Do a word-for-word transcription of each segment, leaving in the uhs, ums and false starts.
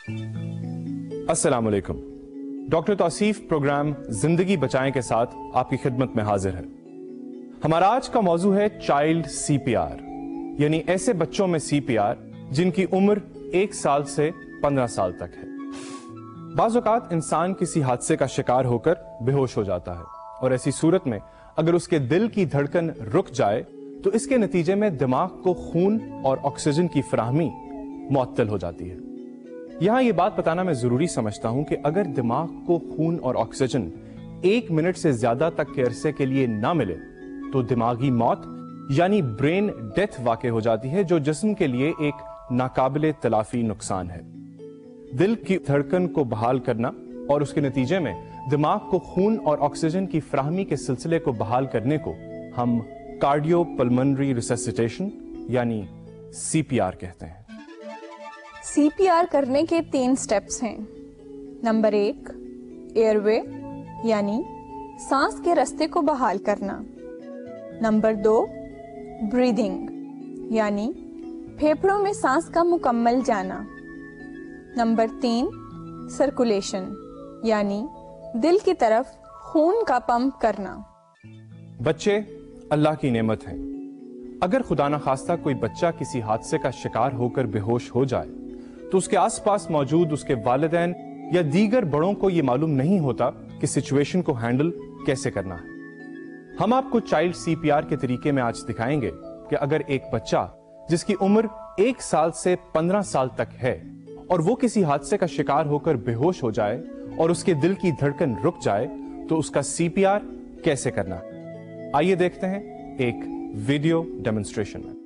السلام علیکم. ڈاکٹر توصیف پروگرام زندگی بچائیں کے ساتھ آپ کی خدمت میں حاضر ہے. ہمارا آج کا موضوع ہے چائلڈ سی پی آر، یعنی ایسے بچوں میں سی پی آر جن کی عمر ایک سال سے پندرہ سال تک ہے. بعض اوقات انسان کسی حادثے کا شکار ہو کر بے ہوش ہو جاتا ہے، اور ایسی صورت میں اگر اس کے دل کی دھڑکن رک جائے تو اس کے نتیجے میں دماغ کو خون اور آکسیجن کی فراہمی معطل ہو جاتی ہے. یہاں یہ بات بتانا میں ضروری سمجھتا ہوں کہ اگر دماغ کو خون اور آکسیجن ایک منٹ سے زیادہ تک کے عرصے کے لیے نہ ملے تو دماغی موت یعنی برین ڈیتھ واقع ہو جاتی ہے، جو جسم کے لیے ایک ناقابل تلافی نقصان ہے. دل کی دھڑکن کو بحال کرنا اور اس کے نتیجے میں دماغ کو خون اور آکسیجن کی فراہمی کے سلسلے کو بحال کرنے کو ہم کارڈیو پلمنری ریسسیٹیشن یعنی سی پی آر کہتے ہیں. سی پی آر کرنے کے تین سٹیپس ہیں. نمبر ایک، ایئر وے یعنی سانس کے راستے کو بحال کرنا. نمبر دو، بریدنگ یعنی پھیپھڑوں میں سانس کا مکمل جانا. نمبر تین، سرکولیشن یعنی دل کی طرف خون کا پمپ کرنا. بچے اللہ کی نعمت ہیں. اگر خدا نخواستہ کوئی بچہ کسی حادثے کا شکار ہو کر بے ہوش ہو جائے تو اس کے آس پاس موجود اس کے والدین یا دیگر بڑوں کو یہ معلوم نہیں ہوتا کہ سچویشن کو ہینڈل کیسے کرنا ہے. ہم آپ کو چائلڈ سی پی آر کے طریقے میں آج دکھائیں گے کہ اگر ایک بچہ جس کی عمر ایک سال سے پندرہ سال تک ہے اور وہ کسی حادثے کا شکار ہو کر بے ہوش ہو جائے اور اس کے دل کی دھڑکن رک جائے تو اس کا سی پی آر کیسے کرنا ہے. آئیے دیکھتے ہیں ایک ویڈیو ڈیمونسٹریشن میں.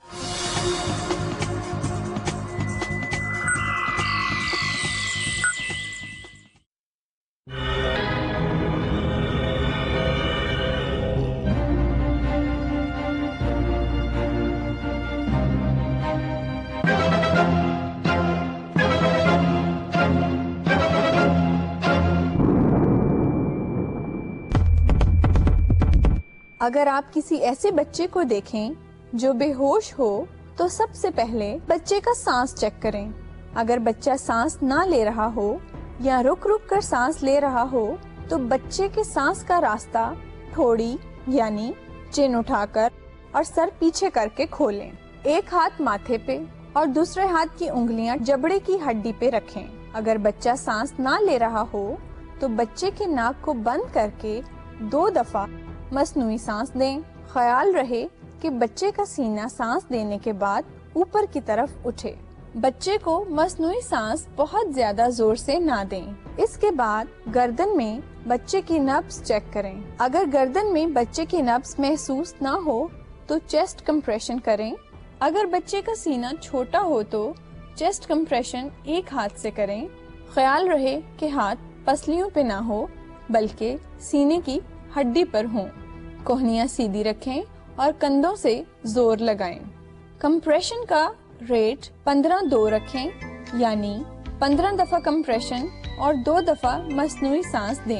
اگر آپ کسی ایسے بچے کو دیکھیں جو بے ہوش ہو تو سب سے پہلے بچے کا سانس چیک کریں. اگر بچہ سانس نہ لے رہا ہو یا رک رک کر سانس لے رہا ہو تو بچے کے سانس کا راستہ تھوڑی یعنی چین اٹھا کر اور سر پیچھے کر کے کھولیں. ایک ہاتھ ماتھے پہ اور دوسرے ہاتھ کی انگلیاں جبڑے کی ہڈی پہ رکھیں. اگر بچہ سانس نہ لے رہا ہو تو بچے کے ناک کو بند کر کے دو دفعہ مصنوعی سانس دیں. خیال رہے کہ بچے کا سینہ سانس دینے کے بعد اوپر کی طرف اٹھے. بچے کو مصنوعی سانس بہت زیادہ زور سے نہ دیں. اس کے بعد گردن میں بچے کی نبض چیک کریں. اگر گردن میں بچے کی نبض محسوس نہ ہو تو چیسٹ کمپریشن کریں. اگر بچے کا سینہ چھوٹا ہو تو چیسٹ کمپریشن ایک ہاتھ سے کریں. خیال رہے کہ ہاتھ پسلیوں پہ نہ ہو بلکہ سینے کی ہڈی پر ہوں. کوہنیاں سیدھی رکھیں اور کندھوں سے زور لگائیں. کمپریشن کا ریٹ پندرہ دو رکھیں یعنی پندرہ دفعہ کمپریشن اور دو دفعہ مصنوعی سانس دیں.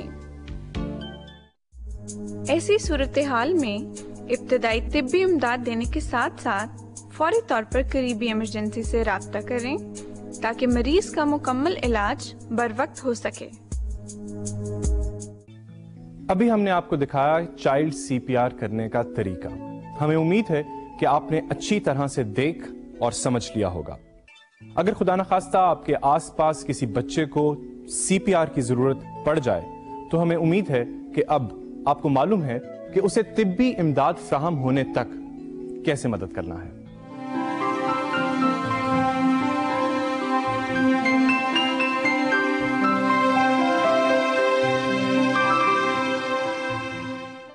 ایسی صورتحال میں ابتدائی طبی امداد دینے کے ساتھ ساتھ فوری طور پر قریبی ایمرجنسی سے رابطہ کریں تاکہ مریض کا مکمل علاج بر وقت ہو سکے. ابھی ہم نے آپ کو دکھایا چائلڈ سی پی آر کرنے کا طریقہ. ہمیں امید ہے کہ آپ نے اچھی طرح سے دیکھ اور سمجھ لیا ہوگا. اگر خدا نخواستہ آپ کے آس پاس کسی بچے کو سی پی آر کی ضرورت پڑ جائے تو ہمیں امید ہے کہ اب آپ کو معلوم ہے کہ اسے طبی امداد فراہم ہونے تک کیسے مدد کرنا ہے.